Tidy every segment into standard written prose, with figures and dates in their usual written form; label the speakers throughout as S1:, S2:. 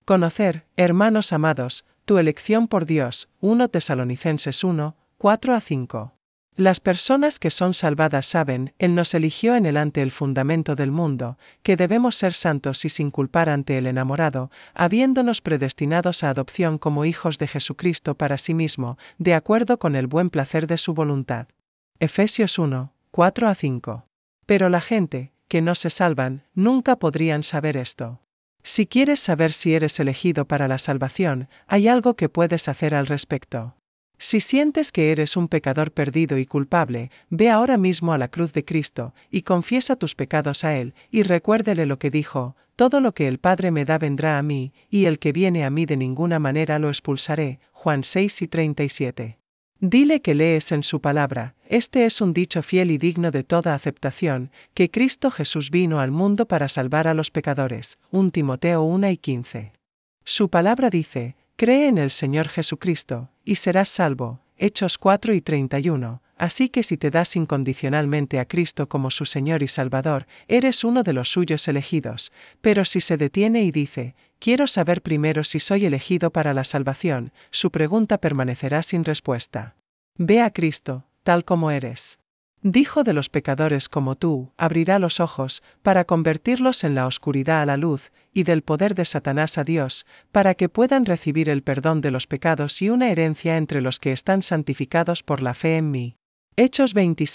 S1: Conocer, hermanos amados, tu elección por Dios. 1 Tesalonicenses 1, 4-5. Las personas que son salvadas saben, Él nos eligió en Él ante el fundamento del mundo, que debemos ser santos y sin culpar ante el enamorado, habiéndonos predestinados a adopción como hijos de Jesucristo para sí mismo, de acuerdo con el buen placer de su voluntad. Efesios 1, 4-5. Pero la gente, que no se salvan, nunca podrían saber esto. Si quieres saber si eres elegido para la salvación, hay algo que puedes hacer al respecto. Si sientes que eres un pecador perdido y culpable, ve ahora mismo a la cruz de Cristo, y confiesa tus pecados a Él, y recuérdele lo que dijo: todo lo que el Padre me da vendrá a mí, y el que viene a mí de ninguna manera lo expulsaré. Juan 6:37. Dile que lees en su palabra, este es un dicho fiel y digno de toda aceptación, que Cristo Jesús vino al mundo para salvar a los pecadores. 1 Timoteo 1:15. Su palabra dice: cree en el Señor Jesucristo, y serás salvo. Hechos 4:31. Así que si te das incondicionalmente a Cristo como su Señor y Salvador, eres uno de los suyos elegidos, pero si se detiene y dice: quiero saber primero si soy elegido para la salvación, su pregunta permanecerá sin respuesta. Ve a Cristo, tal como eres. Dijo de los pecadores como tú, abrirá los ojos, para convertirlos en la oscuridad a la luz, y del poder de Satanás a Dios, para que puedan recibir el perdón de los pecados y una herencia entre los que están santificados por la fe en mí. Hechos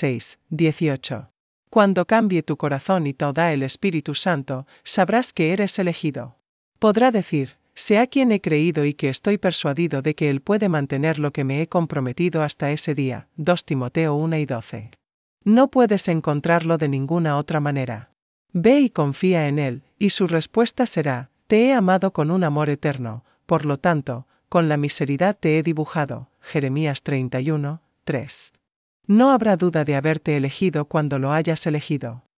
S1: 26:18. Cuando cambie tu corazón y te da el Espíritu Santo, sabrás que eres elegido. Podrá decir: sé a quien he creído y que estoy persuadido de que Él puede mantener lo que me he comprometido hasta ese día. 2 Timoteo 1:12. No puedes encontrarlo de ninguna otra manera. Ve y confía en Él, y su respuesta será: te he amado con un amor eterno, por lo tanto, con la miseriedad te he dibujado. Jeremías 31:3. No habrá duda de haberte elegido cuando lo hayas elegido.